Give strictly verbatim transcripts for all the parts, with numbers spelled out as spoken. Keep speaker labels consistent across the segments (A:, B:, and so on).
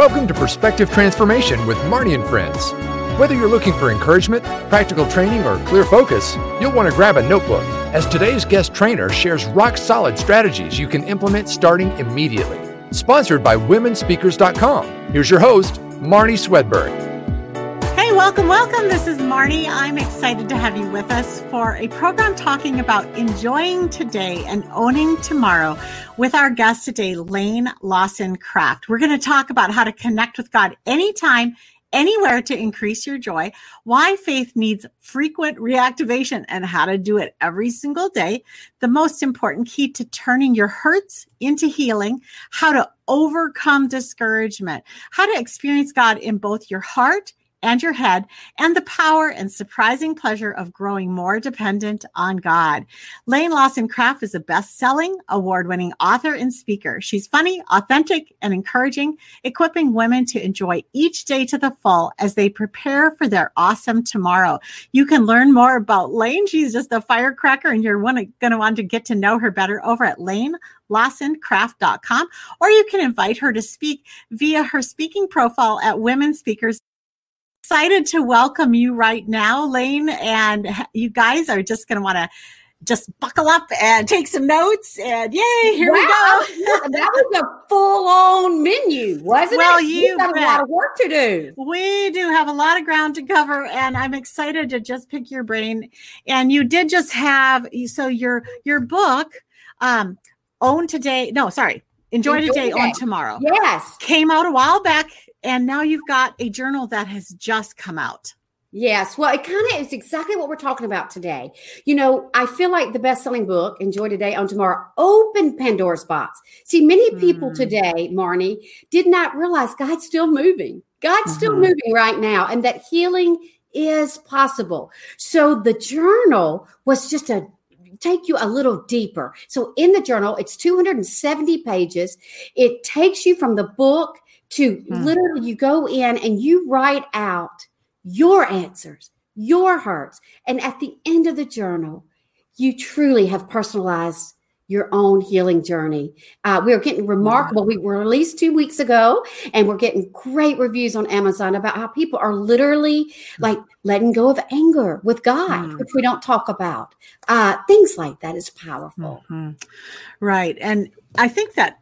A: Welcome to Perspective Transformation with Marnie and Friends. Whether you're looking for encouragement, practical training, or clear focus, you'll want to grab a notebook, as today's guest trainer shares rock-solid strategies you can implement starting immediately. Sponsored by women speakers dot com. Here's your host, Marnie Swedberg.
B: Hey, welcome, welcome. This is Marnie. I'm excited to have you with us for a program talking about enjoying today and owning tomorrow with our guest today, Lane Lawson-Craft. We're going to talk about how to connect with God anytime, anywhere to increase your joy, why faith needs frequent reactivation, and how to do it every single day. The most important key to turning your hurts into healing, how to overcome discouragement, how to experience God in both your heart and your head, and the power and surprising pleasure of growing more dependent on God. Lane Lawson-Craft is a best-selling, award-winning author and speaker. She's funny, authentic, and encouraging, equipping women to enjoy each day to the full as they prepare for their awesome tomorrow. You can learn more about Lane. She's just a firecracker, and you're going to want to get to know her better over at Lane Lawson Craft dot com, or you can invite her to speak via her speaking profile at Women Speakers. Excited to welcome you right now, Lane, and you guys are just going to want to just buckle up and take some notes, and yay, here
C: wow.
B: we go.
C: That was a full-on menu, wasn't
B: well,
C: it?
B: You
C: You've got
B: bet.
C: a lot of work to do.
B: We do have a lot of ground to cover, and I'm excited to just pick your brain. And you did just have, so your your book, um, Own Today, no, sorry, Enjoy, Enjoy Today, Own Tomorrow.
C: Yes.
B: Came out a while back. And now you've got a journal that has just come out.
C: Yes. Well, it kind of is exactly what we're talking about today. You know, I feel like the best-selling book, Enjoy Today, Own Tomorrow, opened Pandora's box. See, many people mm. today, Marnie, did not realize God's still moving. God's mm-hmm. still moving right now, and that healing is possible. So the journal was just a take you a little deeper. So in the journal, it's two hundred seventy pages. It takes you from the book to hmm. literally you go in and you write out your answers, your hurts. And at the end of the journal, you truly have personalized your own healing journey. Uh, we are getting remarkable. We were released two weeks ago, and we're getting great reviews on Amazon about how people are literally like letting go of anger with God, hmm. which we don't talk about. Uh, things like that is powerful.
B: Mm-hmm. Right. And I think that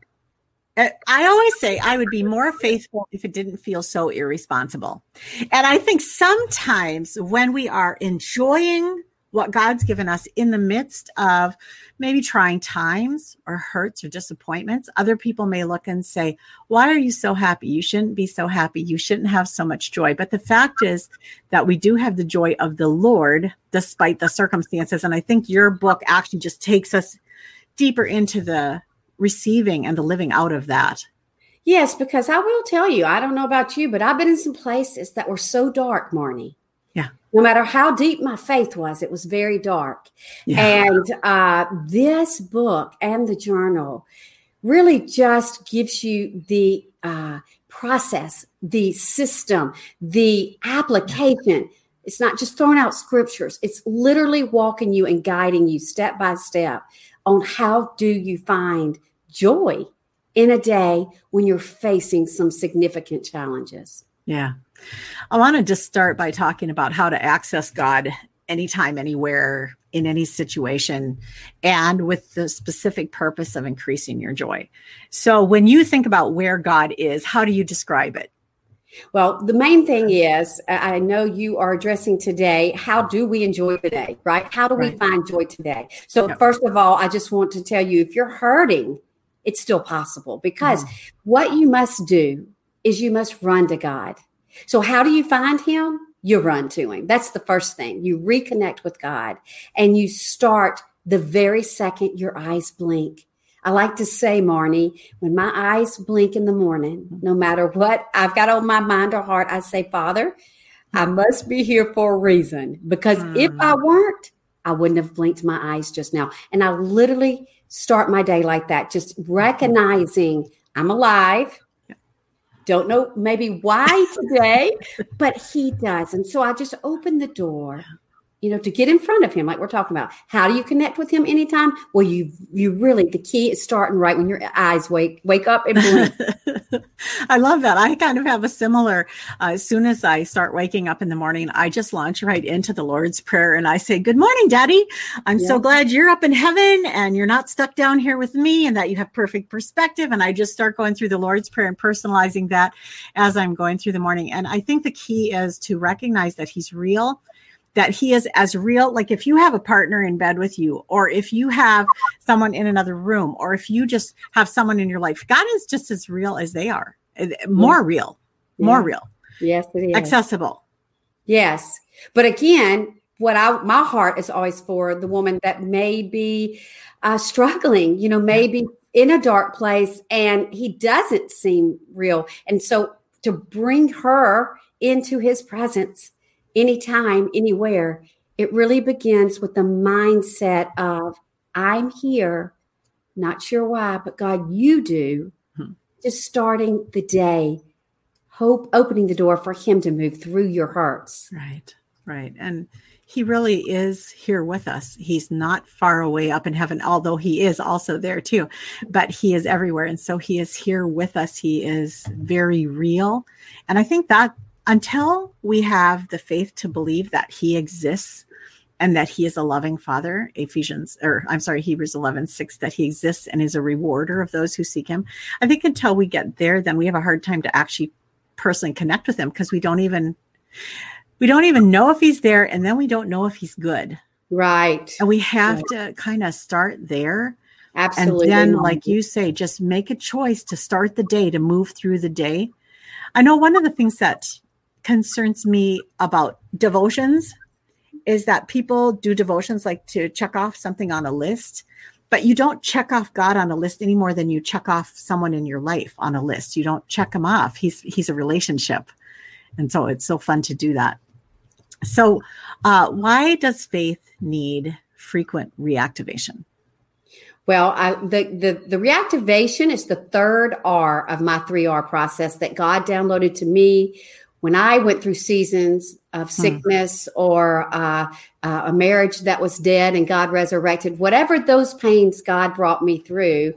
B: I always say I would be more faithful if it didn't feel so irresponsible. And I think sometimes when we are enjoying what God's given us in the midst of maybe trying times or hurts or disappointments, other people may look and say, why are you so happy? You shouldn't be so happy. You shouldn't have so much joy. But the fact is that we do have the joy of the Lord despite the circumstances. And I think your book actually just takes us deeper into the receiving and the living out of that.
C: Yes, because I will tell you, I don't know about you, but I've been in some places that were so dark, Marnie.
B: Yeah.
C: No matter how deep my faith was, it was very dark. Yeah. And uh, this book and the journal really just gives you the uh, process, the system, the application. It's not just throwing out scriptures. It's literally walking you and guiding you step by step on how do you find joy in a day when you're facing some significant challenges.
B: Yeah. I want to just start by talking about how to access God anytime, anywhere, in any situation, and with the specific purpose of increasing your joy. So when you think about where God is, how do you describe it?
C: Well, the main thing is, I know you are addressing today, how do we enjoy today, right? How do right. we find joy today? So yep. first of all, I just want to tell you, if you're hurting, it's still possible, because mm. what you must do is you must run to God. So how do you find him? You run to him. That's the first thing. You reconnect with God, and you start the very second your eyes blink. I like to say, Marnie, when my eyes blink in the morning, no matter what I've got on my mind or heart, I say, Father, I must be here for a reason, because mm. if I weren't, I wouldn't have blinked my eyes just now. And I literally start my day like that, just recognizing I'm alive. Don't know maybe why today, but he does. And so I just open the door, you know, to get in front of him, like we're talking about. How do you connect with him anytime? Well, you you really, the key is starting right when your eyes wake wake up and blink.
B: I love that. I kind of have a similar, uh, as soon as I start waking up in the morning, I just launch right into the Lord's Prayer and I say, good morning, Daddy. I'm yeah. so glad you're up in heaven and you're not stuck down here with me and that you have perfect perspective. And I just start going through the Lord's Prayer and personalizing that as I'm going through the morning. And I think the key is to recognize that he's real, that he is as real. Like if you have a partner in bed with you, or if you have someone in another room, or if you just have someone in your life, God is just as real as they are. More real, more yeah. real.
C: Yes, it is.
B: Accessible.
C: Yes. But again, what I, my heart is always for the woman that may be uh, struggling, you know, maybe in a dark place and he doesn't seem real. And so to bring her into his presence anytime, anywhere, it really begins with the mindset of, I'm here, not sure why, but God, you do. Hmm. Just starting the day, hope, opening the door for him to move through your hurts.
B: Right, right. And he really is here with us. He's not far away up in heaven, although he is also there too, but he is everywhere. And so he is here with us. He is very real. And I think that until we have the faith to believe that he exists and that he is a loving father, Ephesians, or I'm sorry, Hebrews eleven six, that he exists and is a rewarder of those who seek him. I think until we get there, then we have a hard time to actually personally connect with him because we don't even, we don't even know if he's there. And then we don't know if he's good.
C: Right.
B: And we have
C: right.
B: to kind of start there.
C: Absolutely.
B: And then, like you say, just make a choice to start the day, to move through the day. I know one of the things that concerns me about devotions is that people do devotions like to check off something on a list, but you don't check off God on a list any more than you check off someone in your life on a list. You don't check him off. He's he's a relationship. And so it's so fun to do that. So uh, why does faith need frequent reactivation?
C: Well, I, the, the, the reactivation is the third R of my three R process that God downloaded to me when I went through seasons of sickness hmm. or uh, uh, a marriage that was dead and God resurrected, whatever those pains God brought me through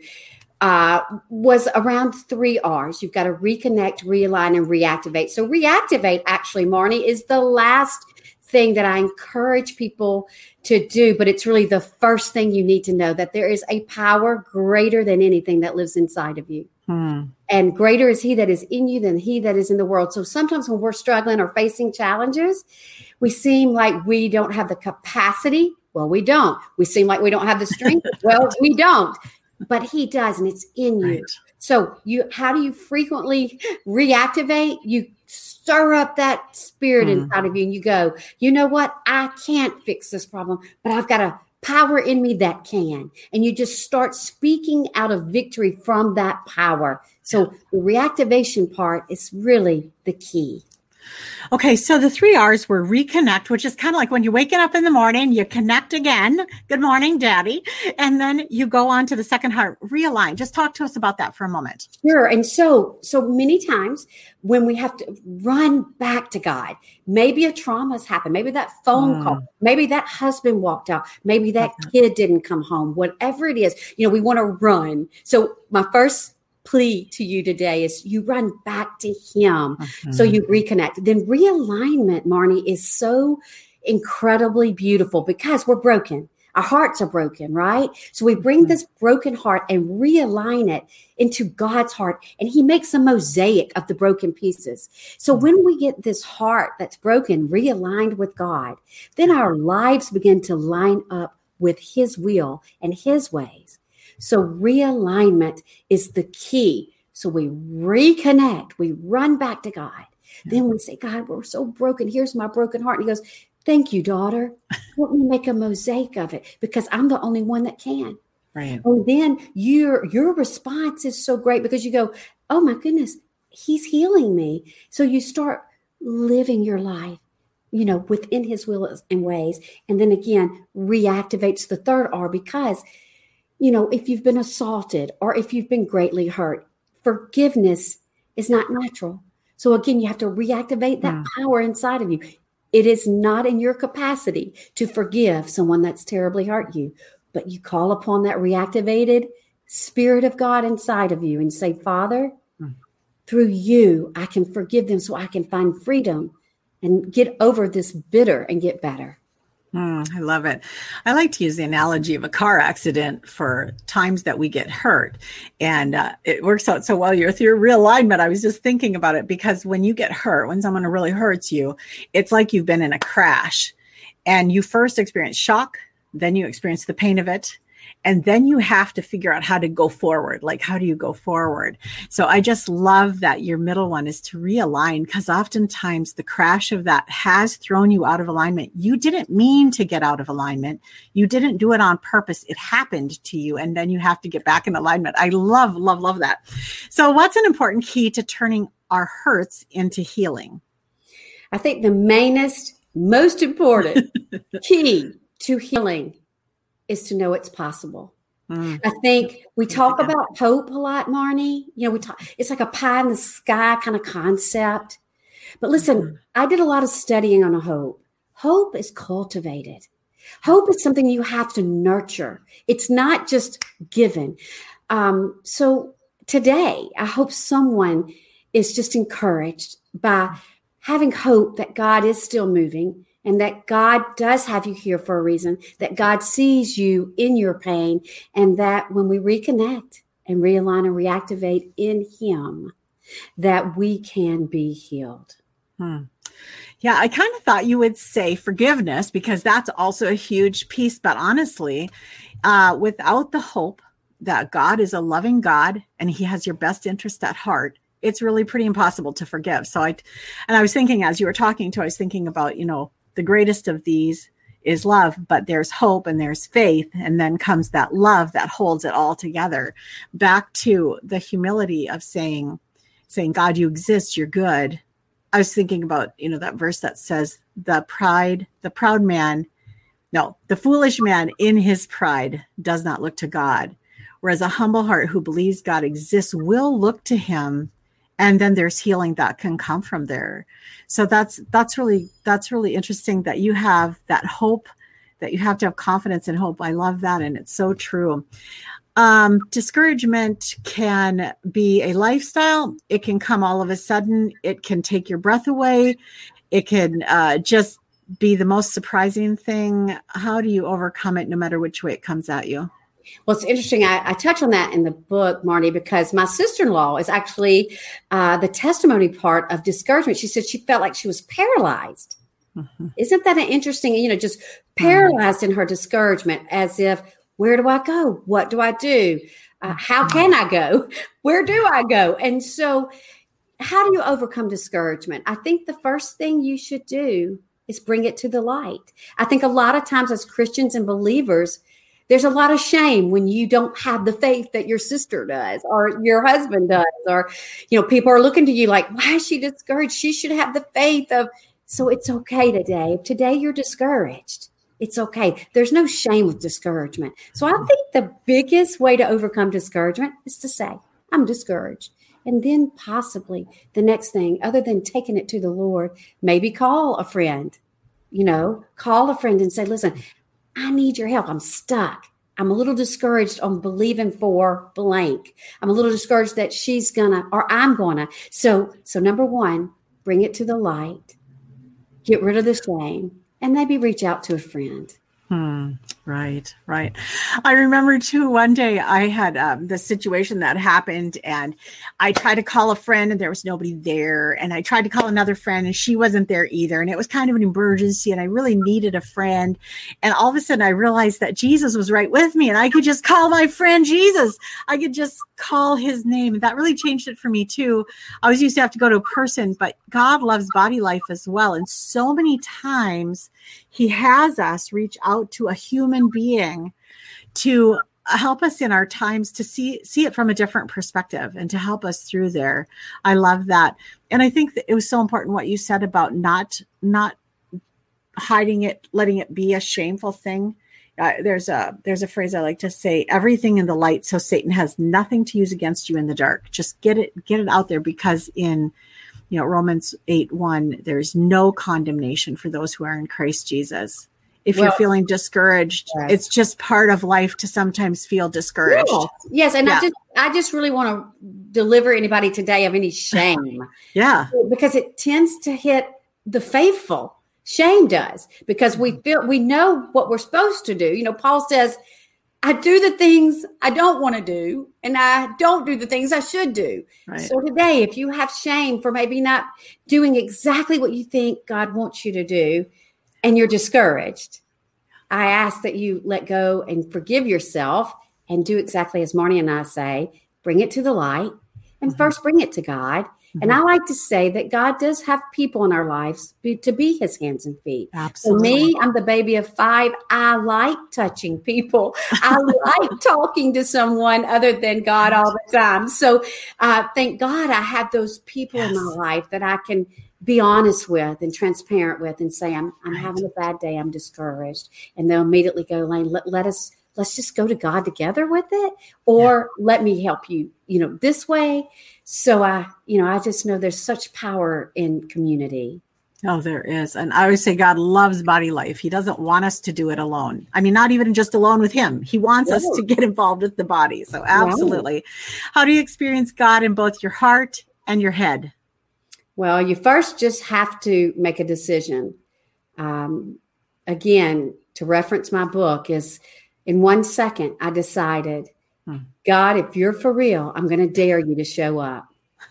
C: uh, was around three R's. You've got to reconnect, realign, and reactivate. So reactivate, actually, Marnie, is the last thing that I encourage people to do, but it's really the first thing you need to know, that there is a power greater than anything that lives inside of you. Hmm. And greater is he that is in you than he that is in the world. So sometimes when we're struggling or facing challenges, we seem like we don't have the capacity. Well, we don't. We seem like we don't have the strength. Well, we don't. But he does, and it's in you. Right. So you, how do you frequently reactivate? You stir up that spirit hmm. inside of you, and you go, you know what? I can't fix this problem, but I've got a power in me that can. And you just start speaking out of victory from that power. So the reactivation part is really the key.
B: Okay, so the three R's were reconnect, which is kind of like when you're waking up in the morning, you connect again. Good morning, Daddy. And then you go on to the second heart, realign. Just talk to us about that for a moment.
C: Sure. And so, so many times when we have to run back to God, maybe a trauma has happened. Maybe that phone mm. call, maybe that husband walked out. Maybe that mm-hmm. kid didn't come home, whatever it is, you know, we want to run. So my first plea to you today is you run back to him. Mm-hmm. So you reconnect. Then realignment, Marnie, is so incredibly beautiful because we're broken. Our hearts are broken, right? So we bring mm-hmm. this broken heart and realign it into God's heart, and he makes a mosaic of the broken pieces. So mm-hmm. when we get this heart that's broken, realigned with God, then our lives begin to line up with his will and his ways. So realignment is the key. So we reconnect, we run back to God. Yeah. Then we say, God, we're so broken. Here's my broken heart. And he goes, thank you, daughter. Let me make a mosaic of it because I'm the only one that can.
B: Right.
C: And then your, your response is so great because you go, oh my goodness, he's healing me. So you start living your life, you know, within his will and ways. And then again, reactivates the third R because you know, if you've been assaulted or if you've been greatly hurt, forgiveness is not natural. So again, you have to reactivate that mm. power inside of you. It is not in your capacity to forgive someone that's terribly hurt you, but you call upon that reactivated Spirit of God inside of you and say, Father, mm. through you, I can forgive them so I can find freedom and get over this bitter and get better.
B: Mm, I love it. I like to use the analogy of a car accident for times that we get hurt. And uh, it works out so well. You're with your realignment. I was just thinking about it because when you get hurt, when someone really hurts you, it's like you've been in a crash and you first experience shock, then you experience the pain of it. And then you have to figure out how to go forward. Like, how do you go forward? So I just love that your middle one is to realign, because oftentimes the crash of that has thrown you out of alignment. You didn't mean to get out of alignment. You didn't do it on purpose. It happened to you. And then you have to get back in alignment. I love, love, love that. So what's an important key to turning our hurts into healing?
C: I think the mainest, most important key to healing is to know it's possible. Mm. I think we talk about hope a lot, Marnie. You know, we talk, it's like a pie in the sky kind of concept. But listen, mm-hmm. I did a lot of studying on hope. Hope is cultivated. Hope is something you have to nurture. It's not just given. Um, so today, I hope someone is just encouraged by having hope that God is still moving, and that God does have you here for a reason, that God sees you in your pain, and that when we reconnect and realign and reactivate in Him, that we can be healed.
B: Hmm. Yeah, I kind of thought you would say forgiveness, because that's also a huge piece. But honestly, uh, without the hope that God is a loving God and He has your best interest at heart, it's really pretty impossible to forgive. So I, and I was thinking, as you were talking to, I was thinking about, you know, the greatest of these is love, but there's hope and there's faith. And then comes that love that holds it all together. Back to the humility of saying, saying, God, you exist, you're good. I was thinking about, you know, that verse that says the pride, the proud man, no, the foolish man in his pride does not look to God. Whereas a humble heart who believes God exists will look to Him. And then there's healing that can come from there. So that's that's really that's really interesting that you have that hope, that you have to have confidence and hope. I love that. And it's so true. Um, discouragement can be a lifestyle. It can come all of a sudden. It can take your breath away. It can uh, just be the most surprising thing. How do you overcome it no matter which way it comes at you?
C: Well, it's interesting. I, I touch on that in the book, Marnie, because my sister-in-law is actually uh, the testimony part of discouragement. She said she felt like she was paralyzed. Mm-hmm. Isn't that an interesting, you know, just paralyzed mm-hmm. in her discouragement, as if, where do I go? What do I do? Uh, how can I go? Where do I go? And so how do you overcome discouragement? I think the first thing you should do is bring it to the light. I think a lot of times as Christians and believers, there's a lot of shame when you don't have the faith that your sister does or your husband does, or, you know, people are looking to you like, why is she discouraged? She should have the faith of, so it's okay today. If today you're discouraged, it's okay. There's no shame with discouragement. So I think the biggest way to overcome discouragement is to say, I'm discouraged. And then possibly the next thing, other than taking it to the Lord, maybe call a friend, you know, call a friend and say, listen, I need your help. I'm stuck. I'm a little discouraged on believing for blank. I'm a little discouraged that she's gonna, or I'm gonna. So, so number one, bring it to the light, get rid of the shame, and maybe reach out to a friend.
B: Hmm. Right, right. I remember too, one day I had um, the situation that happened, and I tried to call a friend and there was nobody there. And I tried to call another friend and she wasn't there either. And it was kind of an emergency and I really needed a friend. And all of a sudden I realized that Jesus was right with me and I could just call my friend Jesus. I could just call his name. And that really changed it for me too. I was used to have to go to a person, but God loves body life as well. And so many times he has us reach out to a human being to help us in our times, to see see it from a different perspective and to help us through there. I love that. And I think that it was so important what you said about not not hiding it, letting it be a shameful thing. Uh, there's a there's a phrase I like to say, everything in the light so Satan has nothing to use against you in the dark. Just get it get it out there, because in you know Romans eight one, there's no condemnation for those who are in Christ Jesus. if well, you're feeling discouraged. Yes. It's just part of life to sometimes feel discouraged.
C: Yeah. Yes. And yeah. I just I just really want to deliver anybody today of any shame.
B: Yeah.
C: Because it tends to hit the faithful. Shame does. Because we feel we know what we're supposed to do. You know, Paul says, I do the things I don't want to do, and I don't do the things I should do. Right. So today, if you have shame for maybe not doing exactly what you think God wants you to do, and you're discouraged, I ask that you let go and forgive yourself and do exactly as Marnie and I say, bring it to the light, and mm-hmm. first bring it to God. Mm-hmm. And I like to say that God does have people in our lives be, to be his hands and feet.
B: Absolutely.
C: For me, I'm the baby of five. I like touching people. I like talking to someone other than God all the time. So uh, thank God I have those people yes. in my life that I can be honest with and transparent with and say, I'm I'm right. having a bad day. I'm discouraged. And they'll immediately go, Lane, let, let us, let's just go to God together with it, or yeah. let me help you, you know, this way. So I, you know, I just know there's such power in community.
B: Oh, there is. And I always say God loves Body Life. He doesn't want us to do it alone. I mean, not even just alone with him. He wants yeah. us to get involved with the body. So absolutely. Right. How do you experience God in both your heart and your head?
C: Well, you first just have to make a decision. Um, again, to reference my book is in one second, I decided, hmm. God, if you're for real, I'm going to dare you to show up.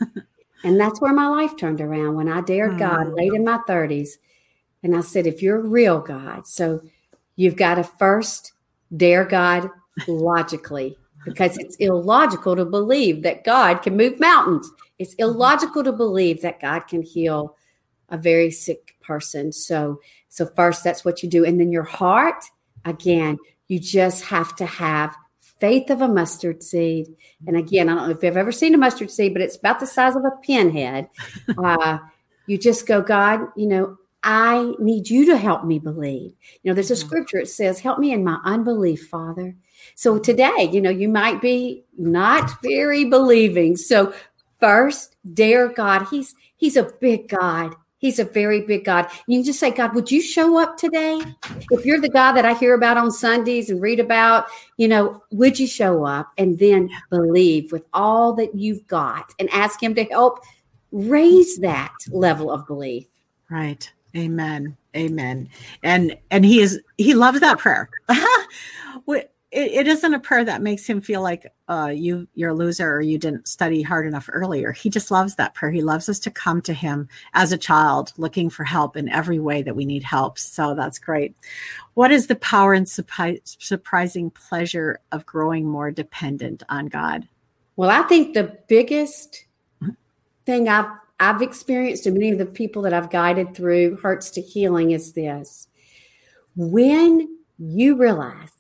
C: And that's where my life turned around when I dared hmm. God late in my thirties. And I said, if you're real, God, so you've got to first dare God logically, because it's illogical to believe that God can move mountains. It's illogical to believe that God can heal a very sick person. So, so first, that's what you do. And then your heart, again, you just have to have faith of a mustard seed. And again, I don't know if you've ever seen a mustard seed, but it's about the size of a pinhead. Uh, you just go, God, you know, I need you to help me believe. You know, there's a scripture, it says, help me in my unbelief, Father. So today, you know, you might be not very believing. So first, dare God. He's, he's a big God. He's a very big God. You can just say, God, would you show up today? If you're the God that I hear about on Sundays and read about, you know, would you show up? And then believe with all that you've got and ask him to help raise that level of belief.
B: Right. Amen. Amen. And, and he is, he loves that prayer. It, it isn't a prayer that makes him feel like uh, you, you're a loser or you didn't study hard enough earlier. He just loves that prayer. He loves us to come to him as a child looking for help in every way that we need help. So that's great. What is the power and surpri- surprising pleasure of growing more dependent on God?
C: Well, I think the biggest thing I've, I've experienced and many of the people that I've guided through Hurts to Healing is this. When you realize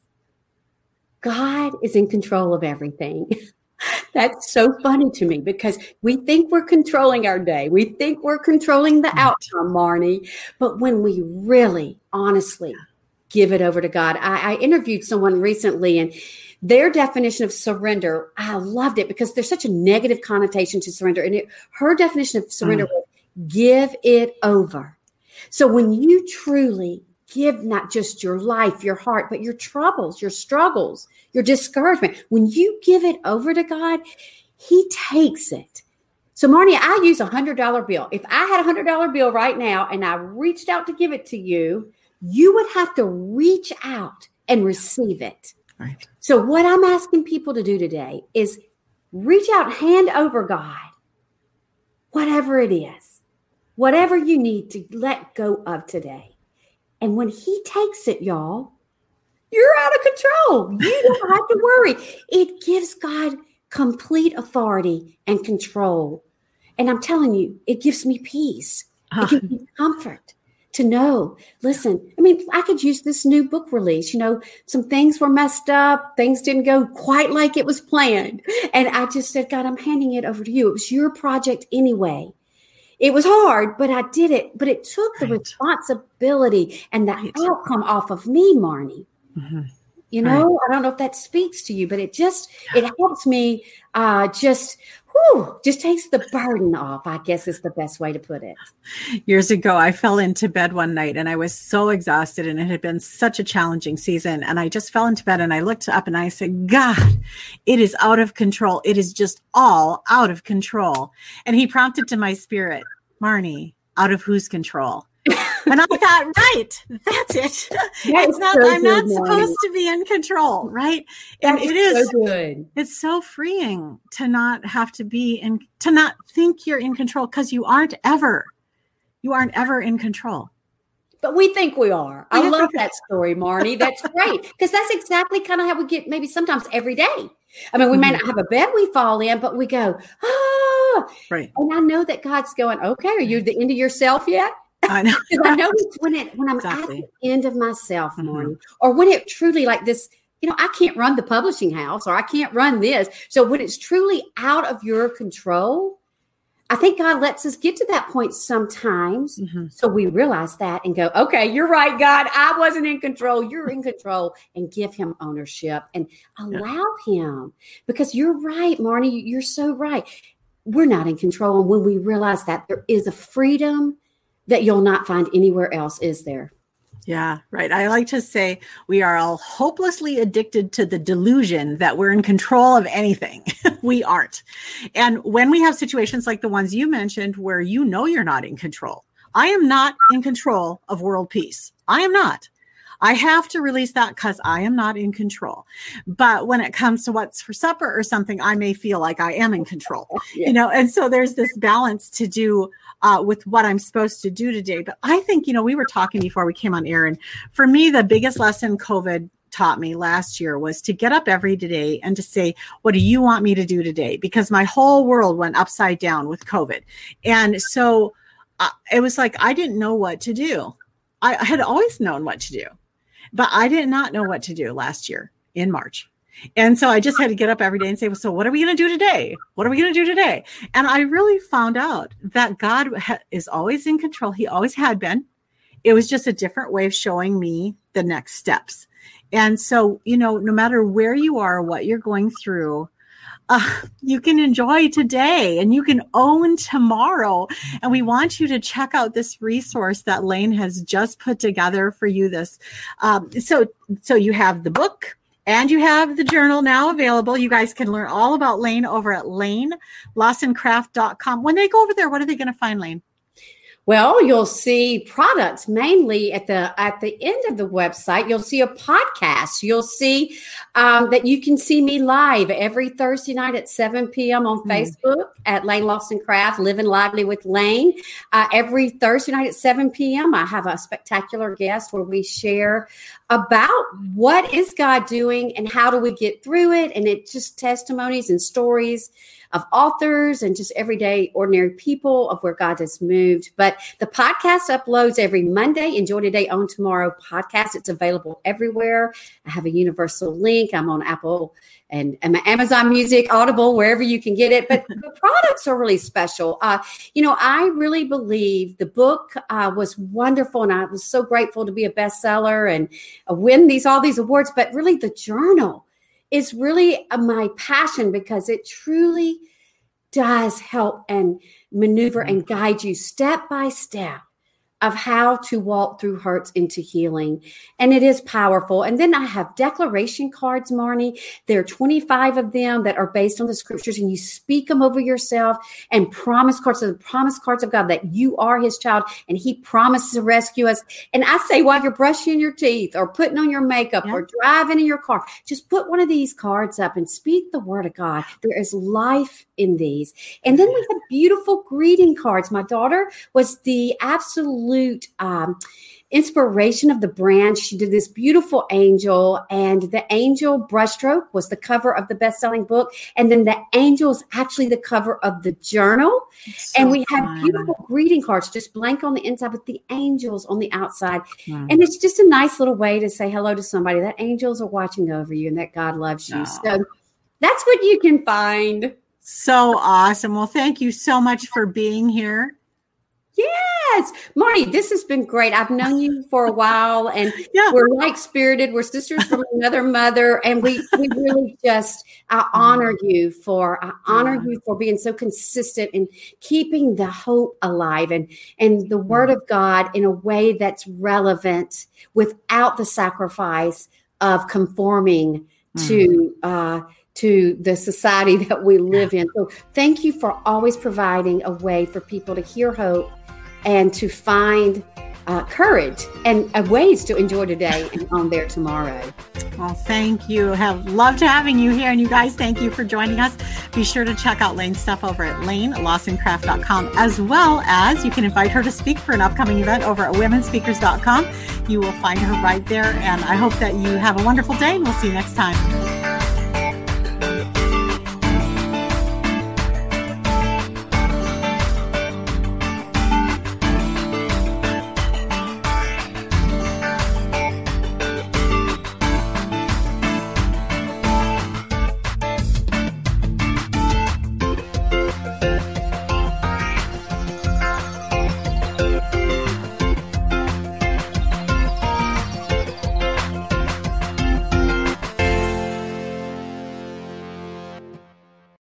C: God is in control of everything. That's so funny to me because we think we're controlling our day. We think we're controlling the outcome, Marnie. But when we really, honestly give it over to God, I, I interviewed someone recently and their definition of surrender, I loved it because there's such a negative connotation to surrender. And it, her definition of surrender mm. was give it over. So when you truly give not just your life, your heart, but your troubles, your struggles, your discouragement. When you give it over to God, he takes it. So Marnie, I use a one hundred dollar bill. If I had a one hundred dollar bill right now and I reached out to give it to you, you would have to reach out and receive it.
B: Right.
C: So what I'm asking people to do today is reach out, hand over God, whatever it is, whatever you need to let go of today. And when he takes it, y'all, you're out of control. You don't have to worry. It gives God complete authority and control. And I'm telling you, it gives me peace. It gives me comfort to know, listen, I mean, I could use this new book release. You know, some things were messed up. Things didn't go quite like it was planned. And I just said, God, I'm handing it over to you. It was your project anyway. It was hard, but I did it. But it took the right. responsibility and the right. outcome off of me, Marnie. Mm-hmm. You know, right. I don't know if that speaks to you, but it just, it helps me uh, just whew, just takes the burden off, I guess is the best way to put it.
B: Years ago, I fell into bed one night and I was so exhausted and it had been such a challenging season. And I just fell into bed and I looked up and I said, God, it is out of control. It is just all out of control. And he prompted to my spirit, Marnie, out of whose control? And I thought, right, that's it. It's not, so I'm not supposed to be in control, right? And
C: that's
B: it is
C: so good.
B: It's so freeing to not have to be in, to not think you're in control, because you aren't ever, you aren't ever in control.
C: But we think we are. I love that story, Marnie. That's great. Because that's exactly kind of how we get maybe sometimes every day. I mean, we mm-hmm. may not have a bed we fall in, but we go, ah.
B: Right.
C: And I know that God's going, okay, are you at the end of yourself yet?
B: I know.
C: I know when it when I'm exactly. at the end of myself, mm-hmm. Marnie, or when it truly like this, you know, I can't run the publishing house or I can't run this. So when it's truly out of your control, I think God lets us get to that point sometimes. Mm-hmm. So we realize that and go, okay, you're right, God. I wasn't in control. You're in control, and give him ownership and allow yeah. him, because you're right, Marnie. You're so right. We're not in control. And when we realize that, there is a freedom that you'll not find anywhere else, is there?
B: Yeah, right. I like to say we are all hopelessly addicted to the delusion that we're in control of anything. We aren't. And when we have situations like the ones you mentioned, where you know you're not in control, I am not in control of world peace. I am not. I have to release that because I am not in control. But when it comes to what's for supper or something, I may feel like I am in control, yeah. you know, and so there's this balance to do uh, with what I'm supposed to do today. But I think, you know, we were talking before we came on air, and for me, the biggest lesson COVID taught me last year was to get up every day and to say, what do you want me to do today? Because my whole world went upside down with COVID. And so uh, it was like, I didn't know what to do. I, I had always known what to do, but I did not know what to do last year in March. And so I just had to get up every day and say, well, so what are we going to do today? What are we going to do today? And I really found out that God ha- is always in control. He always had been. It was just a different way of showing me the next steps. And so, you know, no matter where you are, what you're going through, uh, you can enjoy today and you can own tomorrow. And we want you to check out this resource that Lane has just put together for you. This, um, so, so you have the book and you have the journal now available. You guys can learn all about Lane over at lane lawson craft dot com. When they go over there, what are they going to find, Lane?
C: Well, you'll see products mainly at the at the end of the website. You'll see a podcast. You'll see um, that you can see me live every Thursday night at seven p.m. on mm. Facebook at Lane Lawson Craft, Living Lively with Lane. Uh, every Thursday night at seven p.m. I have a spectacular guest where we share about what is God doing and how do we get through it. And it's just testimonies and stories of authors and just everyday ordinary people of where God has moved. But the podcast uploads every Monday. Enjoy Today, Own Tomorrow podcast. It's available everywhere. I have a universal link. I'm on Apple and, and Amazon Music, Audible, wherever you can get it. But the products are really special. Uh, you know, I really believe the book uh, was wonderful, and I was so grateful to be a bestseller and uh, win these all these awards. But really, the journal is really my passion, because it truly does help and maneuver and guide you step by step of how to walk through hurts into healing. And it is powerful. And then I have declaration cards, Marnie. There are twenty-five of them that are based on the scriptures, and you speak them over yourself, and promise cards, so the promise cards of God that you are his child and he promises to rescue us. And I say, while you're brushing your teeth or putting on your makeup yeah. or driving in your car, just put one of these cards up and speak the word of God. There is life in these. And then we have beautiful greeting cards. My daughter was the absolute um, inspiration of the brand. She did this beautiful angel, and the angel brushstroke was the cover of the best-selling book. And then the angel is actually the cover of the journal. So and we have fun. Beautiful greeting cards, just blank on the inside with the angels on the outside. Mm. And it's just a nice little way to say hello to somebody, that angels are watching over you and that God loves you. Oh. So that's what you can find.
B: So awesome. Well, thank you so much for being here.
C: Yes. Marty, this has been great. I've known you for a while, and
B: yeah.
C: we're like spirited. We're sisters from another mother, and we, we really just, I honor you for, I honor yeah. you for being so consistent and keeping the hope alive and, and the word of God in a way that's relevant without the sacrifice of conforming mm. to, uh, to the society that we live in. So thank you for always providing a way for people to hear hope and to find uh, courage and uh, ways to enjoy today and on their tomorrow.
B: Well, thank you. Have loved having you here. And you guys, thank you for joining us. Be sure to check out Lane's stuff over at lane lawson craft dot com, as well as you can invite her to speak for an upcoming event over at women speakers dot com. You will find her right there. And I hope that you have a wonderful day, and we'll see you next time.